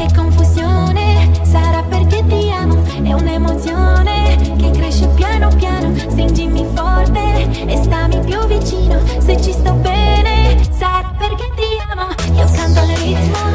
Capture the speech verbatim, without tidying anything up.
che confusione, sarà perché ti amo, è un'emozione che cresce piano piano, stringimi forte e stammi più vicino, se ci sto bene, sarà perché ti amo, io canto al ritmo